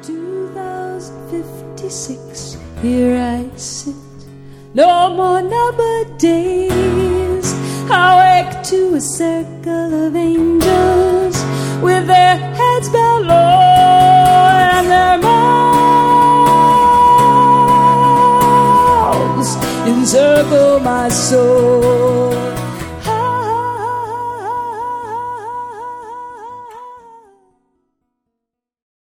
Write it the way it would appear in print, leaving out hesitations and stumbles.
2056, here I sit, no more numbered days. I wake to a circle of angels with their heads bowed low and their mouths encircle my soul.